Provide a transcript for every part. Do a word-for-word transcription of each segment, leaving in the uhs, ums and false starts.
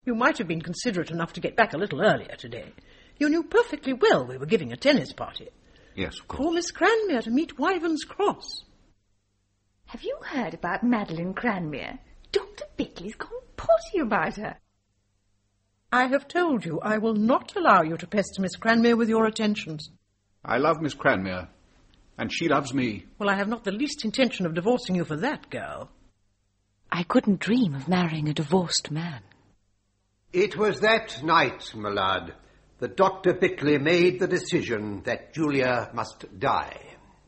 You might have been considerate enough to get back a little earlier today. You knew perfectly well we were giving a tennis party. Yes, of course. For Miss Cranmere to meet Wyvern's Cross. Have you heard about Madeline Cranmere? Doctor Bickley's gone potty about her. I have told you I will not allow you to pester Miss Cranmere with your attentions. I love Miss Cranmere, and she loves me. Well, I have not the least intention of divorcing you for that, girl. I couldn't dream of marrying a divorced man. It was that night, my lad, that Doctor Bickley made the decision that Julia must die.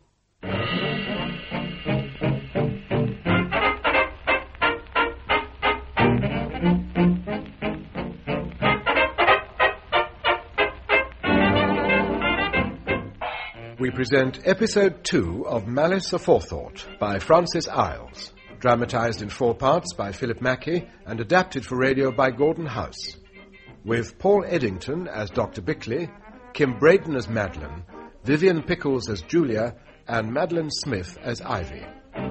We present Episode two of Malice Aforethought by Francis Isles, dramatised in four parts by Philip Mackey and adapted for radio by Gordon House, with Paul Eddington as Doctor Bickley, Kim Braden as Madeline, Vivian Pickles as Julia, and Madeline Smith as Ivy.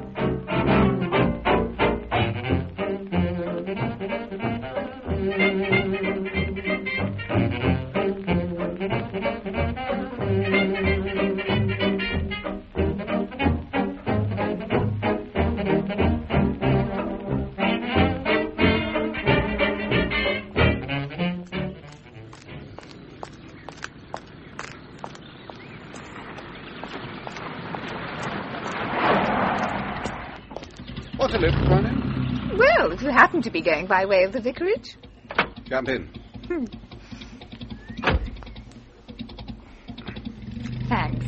What a lift, Connie. Well, if you happen to be going by way of the vicarage. Jump in. Hmm. Thanks.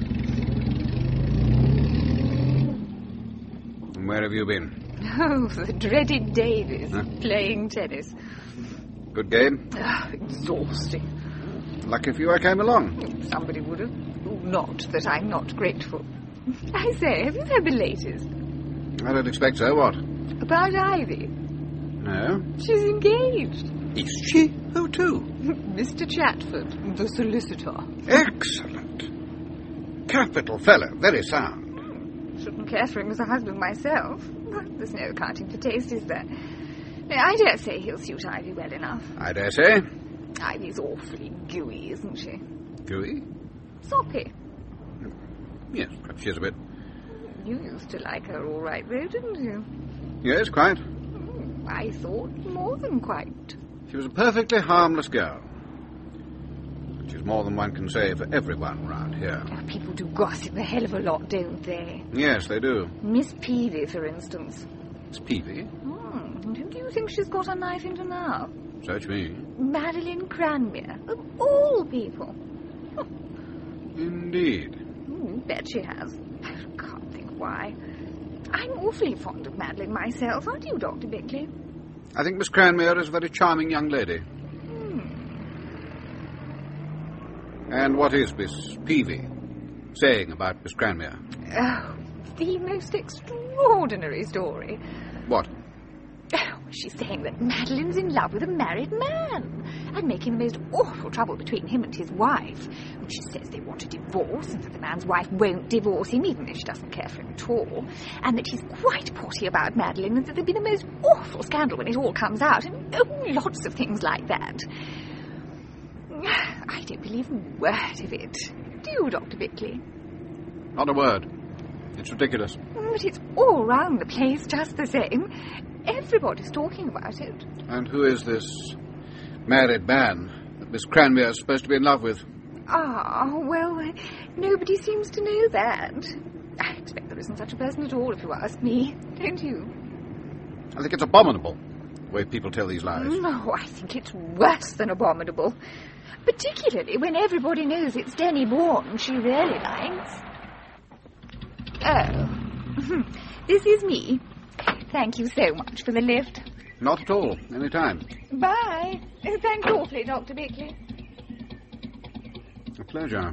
And where have you been? Oh, the dreaded Davies, Huh? playing tennis. Good game? Ah, exhausting. Lucky for you I came along. Somebody would have. Not that I'm not grateful. I say, have you heard the latest? I don't expect so. What? About Ivy. No. She's engaged. Is she? Who to? Mister Chatford, the solicitor. Excellent. Capital fellow. Very sound. Shouldn't care for him as a husband myself. But there's no accounting for taste, is there? I dare say he'll suit Ivy well enough. I dare say. Ivy's awfully gooey, isn't she? Gooey? Soppy. Yes, perhaps she is a bit. You used to like her all right, though, didn't you? Yes, quite. I thought more than quite. She was a perfectly harmless girl. Which is more than one can say for everyone round here. Oh, people do gossip a hell of a lot, don't they? Yes, they do. Miss Peavy, for instance. Miss Peavy? Hmm, don't you think she's got a knife into now? Search me. Madeline Cranmere, of all people. Indeed. Hmm, bet she has. I can't think why. I'm awfully fond of Madeline myself, aren't you, Doctor Bickley? I think Miss Cranmere is a very charming young lady. Hmm. And what is Miss Peavy saying about Miss Cranmere? Oh, the most extraordinary story. What? Oh, she's saying that Madeline's in love with a married man and making the most awful trouble between him and his wife. And she says they want a divorce and that the man's wife won't divorce him even if she doesn't care for him at all. And that he's quite potty about Madeline and that there'll be the most awful scandal when it all comes out. And oh, lots of things like that. I don't believe a word of it. Do you, Doctor Bickley? Not a word. It's ridiculous. But it's all round the place just the same. Everybody's talking about it. And who is this married man that Miss Cranmere is supposed to be in love with? Ah, well, nobody seems to know that. I expect there isn't such a person at all, if you ask me. Don't you? I think it's abominable, the way people tell these lies. No, I think it's worse than abominable. Particularly when everybody knows it's Denny Bourne she really likes. Oh. This is me. Thank you so much for the lift. Not at all. Any time. Bye. Oh, thanks awfully, Doctor Bickley. A pleasure.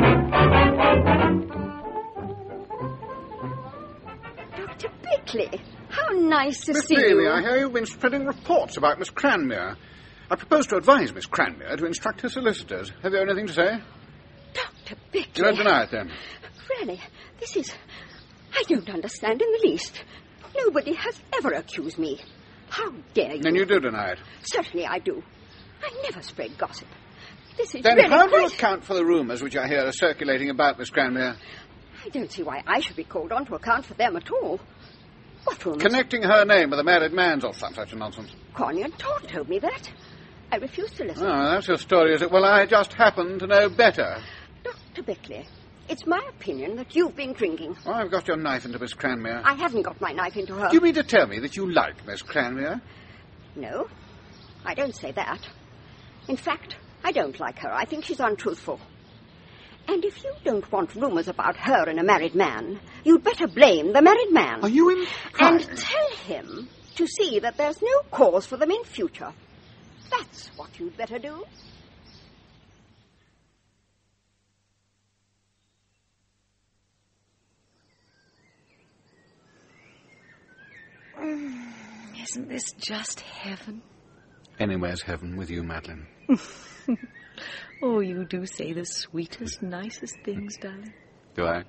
Doctor Bickley, How nice to Miss see Bailey, you. I hear you've been spreading reports about Miss Cranmere. I propose to advise Miss Cranmere to instruct her solicitors. Have you anything to say? Doctor Bickley. You don't deny it, then? Really, this is... I don't understand in the least. Nobody has ever accused me. How dare you? Then you do deny it. Certainly I do. I never spread gossip. This is Then really how do you quite... account for the rumours which I hear are circulating about Miss Cranmere? I don't see why I should be called on to account for them at all. What rumours? Connecting her name with a married man's or some such nonsense. Corney and Todd told me that. I refuse to listen. Oh, that's your story, is it? Well, I just happen to know better. Doctor Bickley, it's my opinion that you've been drinking. Oh, I've got your knife into Miss Cranmere. I haven't got my knife into her. Do you mean to tell me that you like Miss Cranmere? No, I don't say that. In fact, I don't like her. I think she's untruthful. And if you don't want rumours about her and a married man, you'd better blame the married man. Are you in? And tell him to see that there's no cause for them in future. That's what you'd better do. Isn't this just heaven? Anywhere's heaven with you, Madeline. Oh, you do say the sweetest, nicest things, darling. Do I?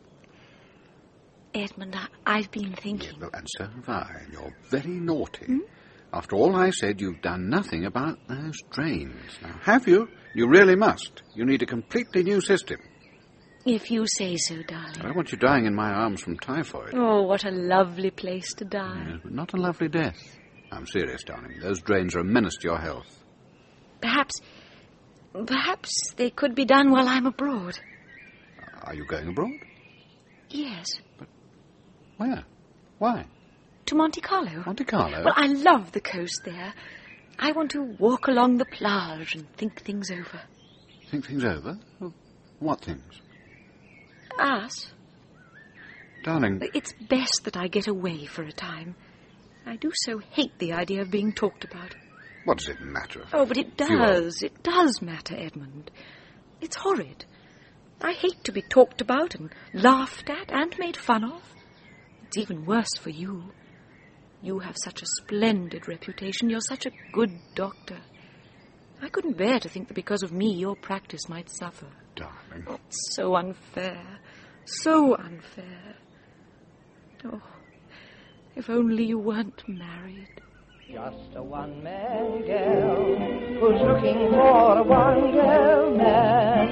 Edmund, I, I've been thinking. Yeah, well, and so have I. You're very naughty. Hmm? After all I said, you've done nothing about those drains. Now, have you? You really must. You need a completely new system. If you say so, darling. I don't want you dying in my arms from typhoid. Oh, what a lovely place to die. Yes, but not a lovely death. I'm serious, darling. Those drains are a menace to your health. Perhaps... Perhaps they could be done while I'm abroad. Are you going abroad? Yes. But where? Why? To Monte Carlo. Monte Carlo? Well, I love the coast there. I want to walk along the plage and think things over. Think things over? Well, what things? Us. Darling... It's best that I get away for a time. I do so hate the idea of being talked about. What does it matter? Oh, but it does. It does matter, Edmund. It's horrid. I hate to be talked about and laughed at and made fun of. It's even worse for you. You have such a splendid reputation. You're such a good doctor. I couldn't bear to think that because of me your practice might suffer. Darling. Oh, it's so unfair. So unfair. Oh, if only you weren't married. Just a one-man girl who's looking for a one-girl man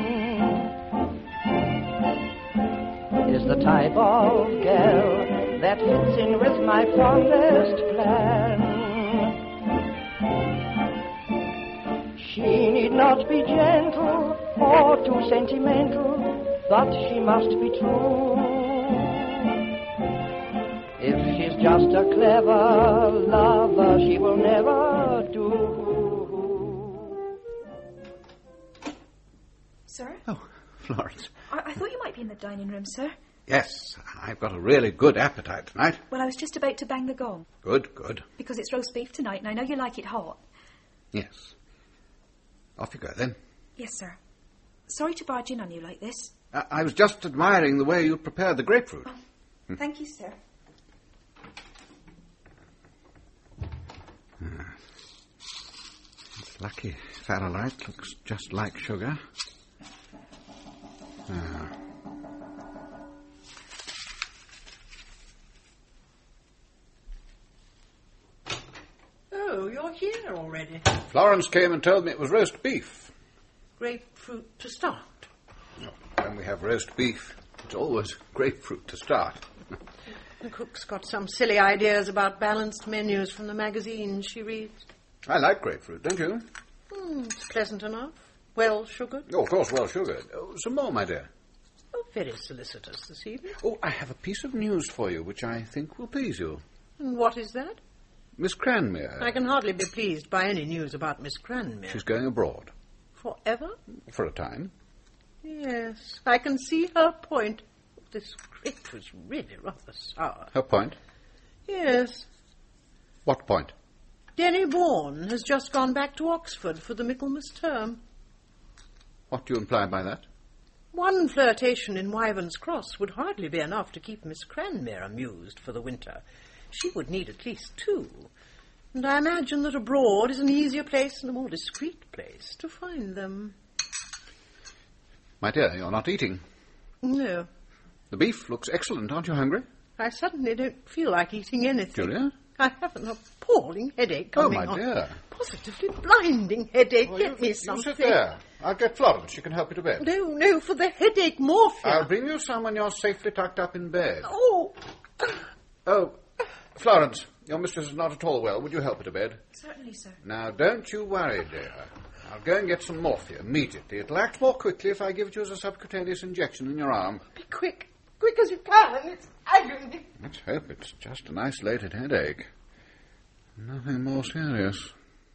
is the type of girl that fits in with my fondest plan. She need not be gentle or too sentimental, but she must be true. If she's just a clever lover, she will never do. Sir? Oh, Florence. I, I thought you might be in the dining room, sir. Yes, I've got a really good appetite tonight. Well, I was just about to bang the gong. Good, good. Because it's roast beef tonight, and I know you like it hot. Yes. Off you go, then. Yes, sir. Sorry to barge in on you like this. I, I was just admiring the way you prepared the grapefruit. Oh, hmm. Thank you, sir. Uh, it's lucky Farallite looks just like sugar. Uh. Oh, you're here already. Florence came and told me it was roast beef. Grapefruit to start. No, when we have roast beef, it's always grapefruit to start. The cook's got some silly ideas about balanced menus from the magazines she reads. I like grapefruit, don't you? Mm, it's pleasant enough. Well sugared. Oh, of course, well sugared. Oh, some more, my dear. Oh, very solicitous this evening. Oh, I have a piece of news for you which I think will please you. And what is that? Miss Cranmere. I can hardly be pleased by any news about Miss Cranmere. She's going abroad. Forever? For a time. Yes, I can see her point. This grape was really rather sour. Her point? Yes. What point? Denny Vaughan has just gone back to Oxford for the Michaelmas term. What do you imply by that? One flirtation in Wyvern's Cross would hardly be enough to keep Miss Cranmere amused for the winter. She would need at least two. And I imagine that abroad is an easier place and a more discreet place to find them. My dear, you're not eating. No. The beef looks excellent. Aren't you hungry? I suddenly don't feel like eating anything. Julia? I have an appalling headache Oh, coming my on. dear. Positively blinding headache. Oh, Get you, me something. You sit there. I'll get Florence. She can help you to bed. No, no, for the headache, morphine. I'll bring you some when you're safely tucked up in bed. Oh. Oh, Florence, your mistress is not at all well. Would you help her to bed? Certainly, sir. Now, don't you worry, dear. I'll go and get some morphia immediately. It'll act more quickly if I give it you as a subcutaneous injection in your arm. Be quick. Quick as you can. It's agony. Let's hope it's just an isolated headache. Nothing more serious.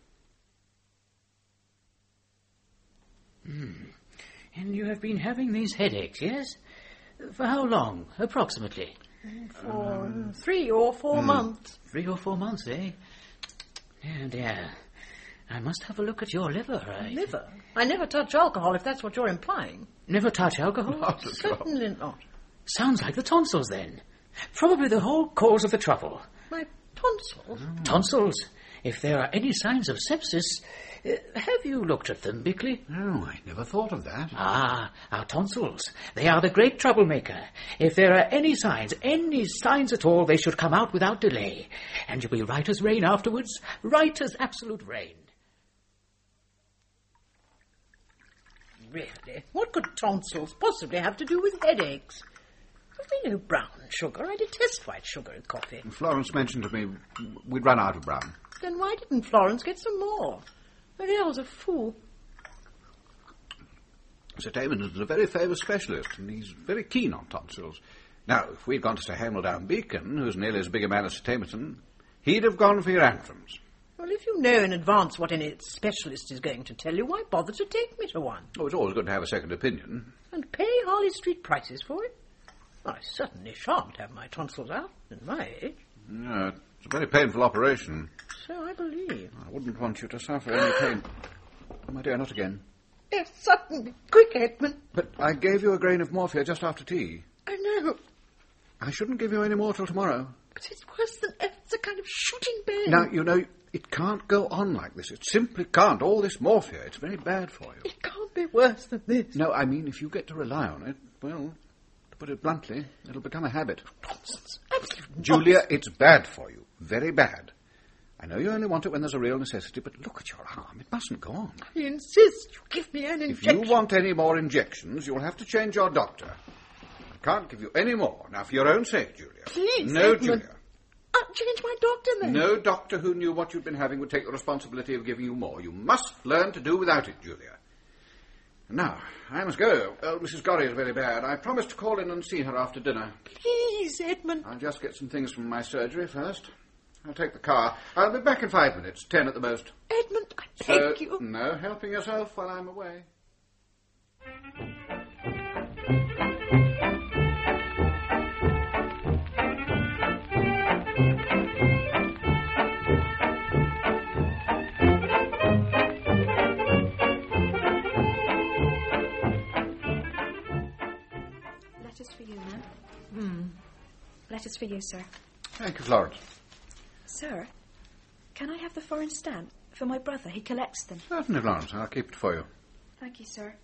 Hmm. And you have been having these headaches, yes? For how long, approximately? For um, three or four mm. months. Three or four months, eh? Dear, dear. I must have a look at your liver. I liver? I never touch alcohol, if that's what you're implying. Never touch alcohol? Not at all. Certainly not. Sounds like the tonsils, then. Probably the whole cause of the trouble. My tonsils? Oh. Tonsils. If there are any signs of sepsis, uh, have you looked at them, Bickley? No, I never thought of that. Ah, our tonsils. They are the great troublemaker. If there are any signs, any signs at all, they should come out without delay. And you'll be right as rain afterwards. Right as absolute rain. Really? What could tonsils possibly have to do with headaches? There's been no brown sugar. I detest white sugar in coffee. Florence mentioned to me we'd run out of brown. Then why didn't Florence get some more? Ariel's a fool. Sir David is a very famous specialist, and he's very keen on tonsils. Now, if we'd gone to Sir Hameldown Beacon, who's nearly as big a man as Sir Tamerton, he'd have gone for your anthems. Well, if you know in advance what any specialist is going to tell you, why bother to take me to one? Oh, it's always good to have a second opinion. And pay Harley Street prices for it? I certainly shan't have my tonsils out at my age. Yeah, it's a very painful operation. So I believe. I wouldn't want you to suffer any pain. Oh, my dear, not again. Yes, certainly. Quick, Edmund. But I gave you a grain of morphia just after tea. I know. I shouldn't give you any more till tomorrow. But it's worse than ever. It's a kind of shooting pain. Now, you know, it can't go on like this. It simply can't. All this morphia, it's very bad for you. It can't be worse than this. No, I mean, if you get to rely on it, well, to put it bluntly, it'll become a habit. Nonsense. Absolute Julia, nonsense. it's bad for you. Very bad. I know you only want it when there's a real necessity, but look at your arm. It mustn't go on. I insist you give me an injection. If you want any more injections, you'll have to change your doctor. I can't give you any more. Now, for your own sake, Julia. Please, No, Edmund. Julia. I'll change my doctor, then. No doctor who knew what you'd been having would take the responsibility of giving you more. You must learn to do without it, Julia. Now, I must go. Oh, Missus Gorry is very bad. I promised to call in and see her after dinner. Please, Edmund. I'll just get some things from my surgery first. I'll take the car. I'll be back in five minutes, ten at the most. Edmund, I thank so, you. No helping yourself while I'm away. Letters for you, ma'am. Hmm. Letters for you, sir. Thank you, Florence. Sir, can I have the foreign stamp for my brother? He collects them. Certainly, Florence. I'll keep it for you. Thank you, sir.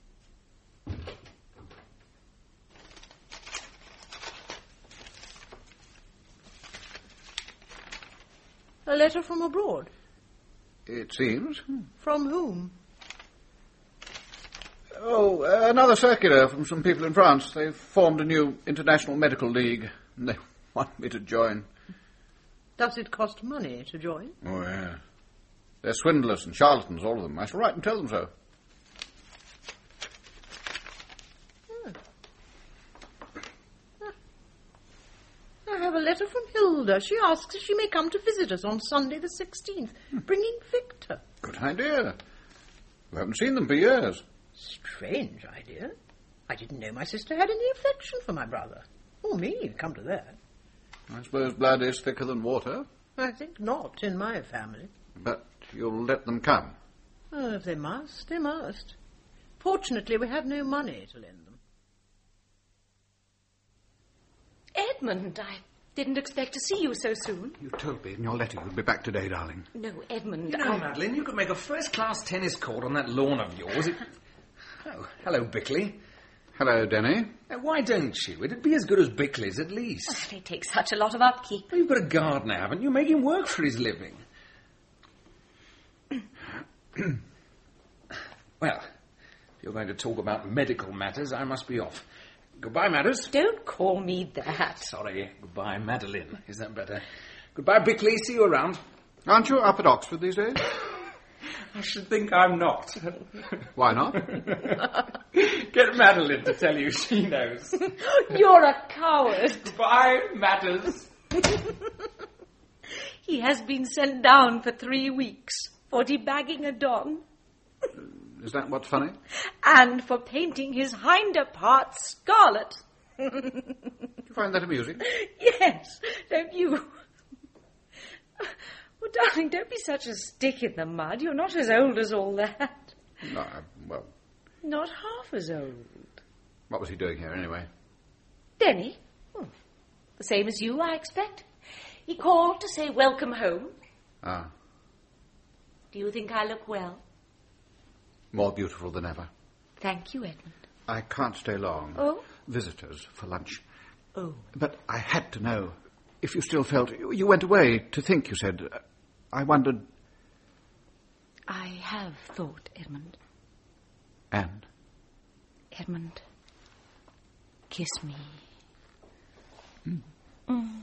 A letter from abroad? It seems. From whom? Oh, uh, another circular from some people in France. They've formed a new international medical league, and they want me to join. Does it cost money to join? Oh, yeah. They're swindlers and charlatans, all of them. I shall write and tell them so. Hmm. I have a letter from Hilda. She asks if she may come to visit us on Sunday the sixteenth, hmm. bringing Victor. Good idea. We haven't seen them for years. Strange idea. I didn't know my sister had any affection for my brother. Or me, come to that. I suppose blood is thicker than water. I think not, in my family. But you'll let them come? Oh, if they must, they must. Fortunately, we have no money to lend them. Edmund, I Didn't expect to see you so soon. You told me in your letter you'd be back today, darling. No, Edmund, You know, I... Madeline, you could make a first-class tennis court on that lawn of yours. It... Oh, hello, Bickley. Hello, Denny. Now, why don't you? It'd be as good as Bickley's, at least. Well, it takes such a lot of upkeep. Well, you've got a gardener, haven't you? Make him work for his living. Well, if you're going to talk about medical matters, I must be off. Goodbye, Matters. Don't call me that. Sorry. Goodbye, Madeline. Is that better? Goodbye, Bickley. See you around. Aren't you up at Oxford these days? I should think I'm not. Why not? Get Madeline to tell you. She knows. You're a coward. Goodbye, Matters. He has been sent down for three weeks for debagging a dog. Is that what's funny? And for painting his hinder parts scarlet. Do you find that amusing? Yes, don't you? Well, darling, don't be such a stick in the mud. You're not as old as all that. No, well... Not half as old. What was he doing here, anyway? Denny? Hmm. The same as you, I expect. He called to say welcome home. Ah. Do you think I look well? More beautiful than ever. Thank you, Edmund. I can't stay long. Oh? Visitors for lunch. Oh. But I had to know if you still felt... You went away to think, you said. I wondered... I have thought, Edmund. And? Edmund, kiss me. Mm. Mm.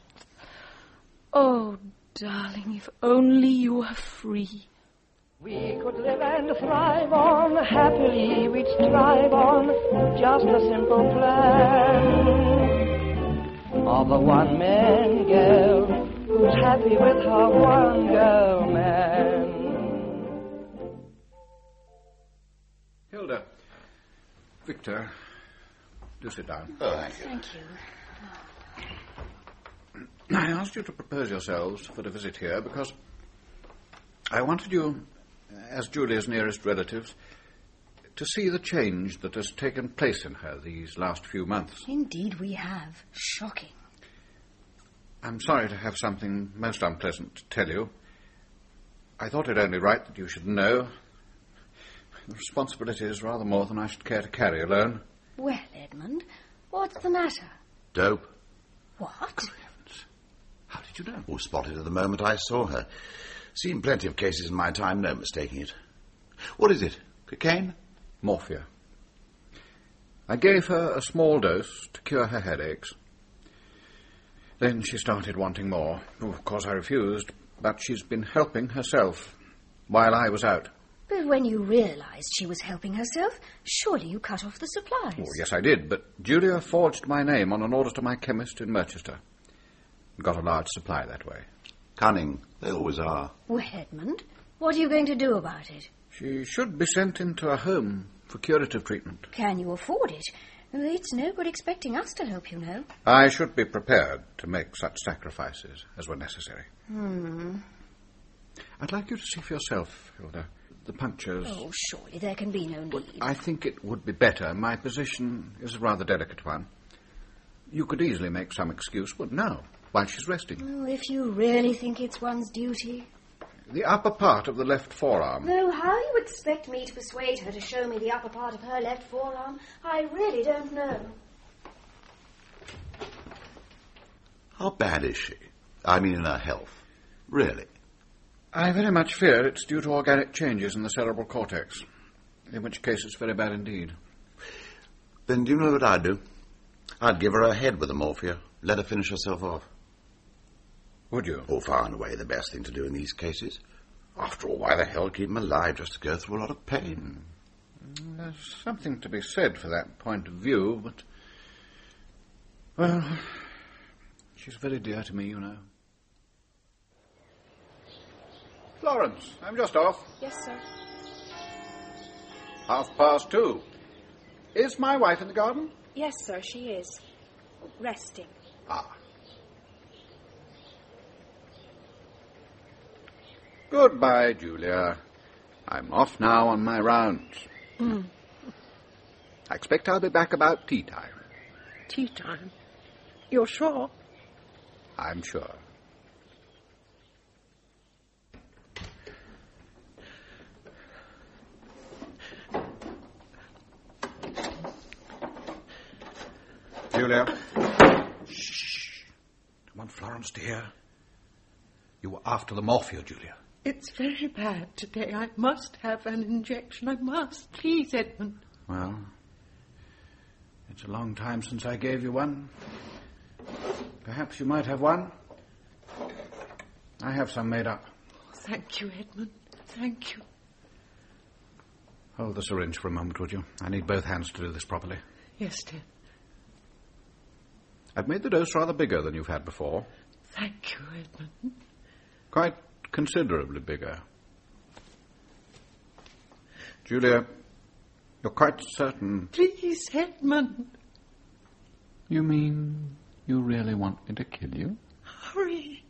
Oh, darling, if only you were free. We could live and thrive on, happily we'd strive on, just a simple plan of a one-man girl who's happy with her one-girl man. Hilda. Victor, do sit down. Oh, thank you. Thank you. I asked you to propose yourselves for a visit here because I wanted you, as Julia's nearest relatives, to see the change that has taken place in her these last few months. Indeed we have. Shocking. I'm sorry to have something most unpleasant to tell you. I thought it only right that you should know. The responsibility is rather more than I should care to carry alone. Well, Edmund, what's the matter? Dope. What? Good heavens. How did you know? Oh, spotted her the moment I saw her. Seen plenty of cases in my time, no mistaking it. What is it? Cocaine? Morphia. I gave her a small dose to cure her headaches. Then she started wanting more. Oh, of course I refused, but she's been helping herself while I was out. But when you realised she was helping herself, surely you cut off the supplies. Oh, yes, I did, but Julia forged my name on an order to my chemist in Merchester. Got a large supply that way. Cunning. They always are. Well, Edmund, what are you going to do about it? She should be sent into a home for curative treatment. Can you afford it? It's no good expecting us to help, you know. I should be prepared to make such sacrifices as were necessary. Hmm. I'd like you to see for yourself, Hilda. The punctures... Oh, surely there can be no need. I think it would be better. My position is a rather delicate one. You could easily make some excuse, but now, while she's resting. Oh, if you really think it's one's duty. The upper part of the left forearm. Though how you expect me to persuade her to show me the upper part of her left forearm, I really don't know. How bad is she? I mean in her health. Really? I very much fear it's due to organic changes in the cerebral cortex, in which case it's very bad indeed. Then do you know what I'd do? I'd give her a head with the morphia, let her finish herself off. Would you? Oh, far and away the best thing to do in these cases. After all, why the hell keep them alive just to go through a lot of pain? There's something to be said for that point of view, but... Well, she's very dear to me, you know. Florence, I'm just off. Yes, sir. Half past two. Is my wife in the garden? Yes, sir, she is. Resting. Ah. Goodbye, Julia. I'm off now on my rounds. Mm. I expect I'll be back about tea time. Tea time? You're sure? I'm sure. Julia. Shh. Don't want Florence to hear. You were after the morphia, Julia. It's very bad today. I must have an injection. I must. Please, Edmund. Well, it's a long time since I gave you one. Perhaps you might have one. I have some made up. Thank you, Edmund. Thank you. Hold the syringe for a moment, would you? I need both hands to do this properly. Yes, dear. I've made the dose rather bigger than you've had before. Thank you, Edmund. Quite considerably bigger. Julia, you're quite certain... Please, Edmund. You mean you really want me to kill you? Hurry.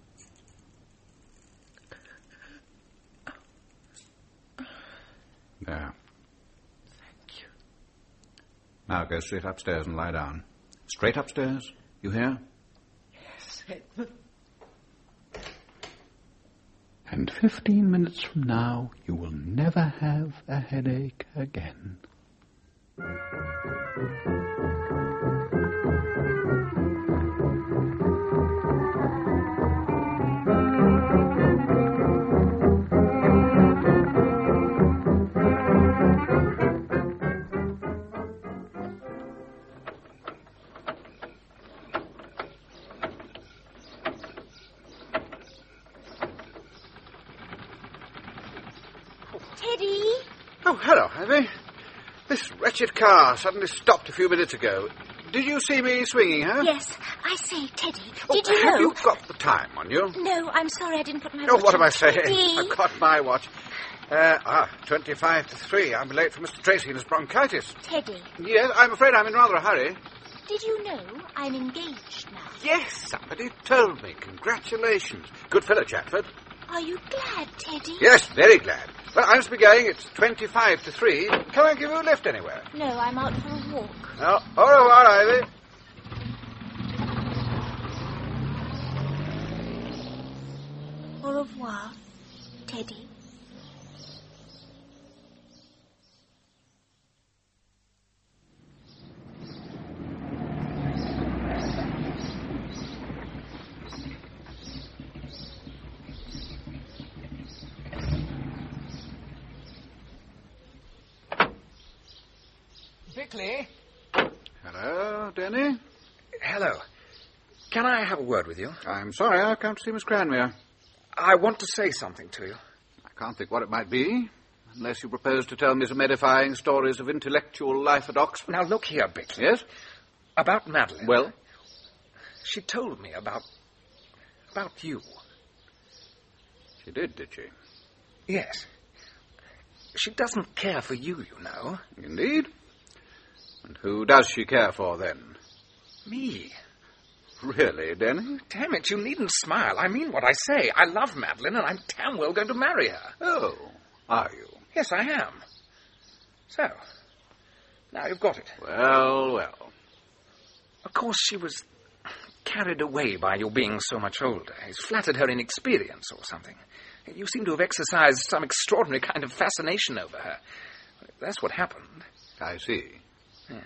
There. Thank you. Now go straight upstairs and lie down. Straight upstairs, you hear? Yes, Edmund. And fifteen minutes from now, you will never have a headache again. Teddy? Oh, hello, Ivy. This wretched car suddenly stopped a few minutes ago. Did you see me swinging her? Yes. I say, Teddy, Oh, did you have know... you got the time on you? No, I'm sorry I didn't put my Oh, watch what am on. I saying? Teddy? I've got my watch. Uh, ah, twenty-five to three. I'm late for Mister Tracy and his bronchitis. Teddy, Yes, I'm afraid I'm in rather a hurry. did you know I'm engaged now? Yes, somebody told me. Congratulations. Good fellow, Chatford. Are you glad, Teddy? Yes, very glad. Well, I must be going. It's twenty-five to three. Can I give you a lift anywhere? No, I'm out for a walk. Oh, au revoir, Ivy. Au revoir, Teddy. Bickley? Hello, Denny. Hello. Can I have a word with you? I'm sorry, I can't see Miss Cranmere. I want to say something to you. I can't think what it might be, unless you propose to tell me some edifying stories of intellectual life at Oxford. Now, look here, Bickley. Yes? About Madeline. Well? She told me about... about you. She did, did she? Yes. She doesn't care for you, you know. Indeed? And who does she care for, then? Me. Really, Denny? Damn it, you needn't smile. I mean what I say. I love Madeline, and I'm damn well going to marry her. Oh, are you? Yes, I am. So, now you've got it. Well, well. Of course, she was carried away by your being so much older. It's flattered her inexperience or something. You seem to have exercised some extraordinary kind of fascination over her. That's what happened. I see. Yeah.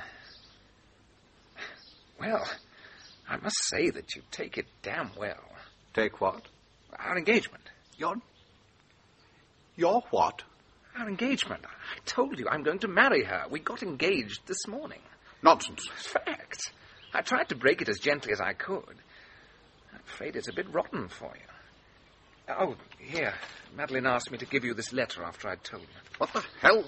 Well, I must say that you take it damn well. Take what? Our engagement. Your... Your what? Our engagement. I told you I'm going to marry her. We got engaged this morning. Nonsense. Fact. I tried to break it as gently as I could. I'm afraid it's a bit rotten for you. Oh, here. Madeline asked me to give you this letter after I'd told you. What the hell?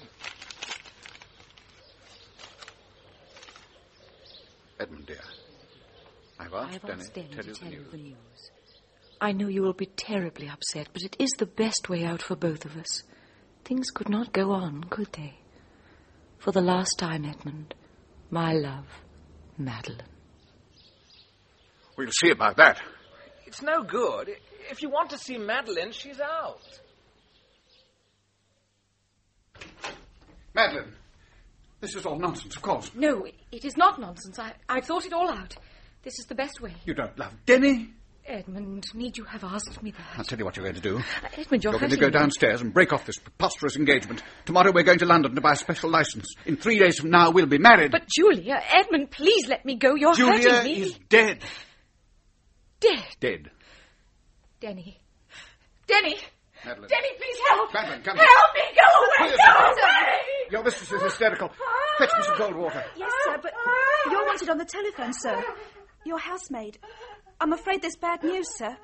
Edmund, dear. I've asked, I've Denny asked Denny to tell, to you, tell the you the news. I know you will be terribly upset, but it is the best way out for both of us. Things could not go on, could they? For the last time, Edmund, my love, Madeline. We'll see about that. It's no good. If you want to see Madeline, she's out. Madeline, this is all nonsense, of course. No, it is not nonsense. I, I've thought it all out. This is the best way. You don't love Denny? Edmund, need you have asked me that? I'll tell you what you're going to do. Uh, Edmund, you're You're going to hurting go me. downstairs and break off this preposterous engagement. Tomorrow we're going to London to buy a special license. In three days from now we'll be married. But Julia, Edmund, please let me go. You're Julia hurting me. is dead. Dead. Dead. Denny. Denny. Madeline. Denny, please help. Madeline, come Help me. Go away. Please, Go Madeline. away. Your mistress is hysterical. Fetch me some cold water. Yes, sir, but you're wanted on the telephone, sir. Your housemaid. I'm afraid there's bad news, sir.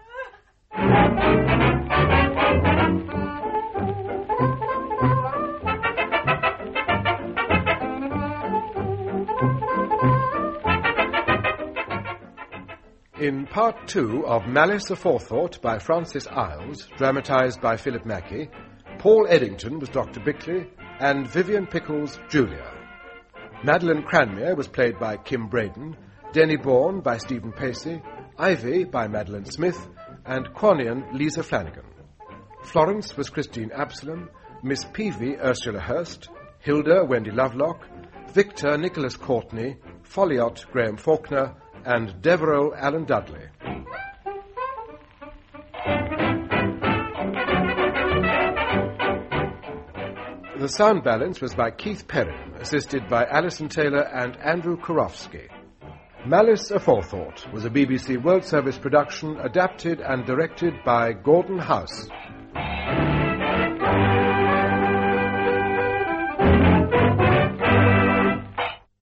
In part two of Malice Aforethought by Francis Isles, dramatised by Philip Mackey, Paul Eddington was Doctor Bickley and Vivian Pickles Julia. Madeline Cranmere was played by Kim Braden, Denny Bourne by Stephen Pacey, Ivy by Madeline Smith, and Quanian Lisa Flanagan. Florence was Christine Absalom, Miss Peavy Ursula Hurst, Hilda Wendy Lovelock, Victor Nicholas Courtney, Folliot Graham Faulkner, and Devereux Alan Dudley. The sound balance was by Keith Perrin, assisted by Alison Taylor and Andrew Karofsky. Malice Aforethought was a B B C World Service production adapted and directed by Gordon House.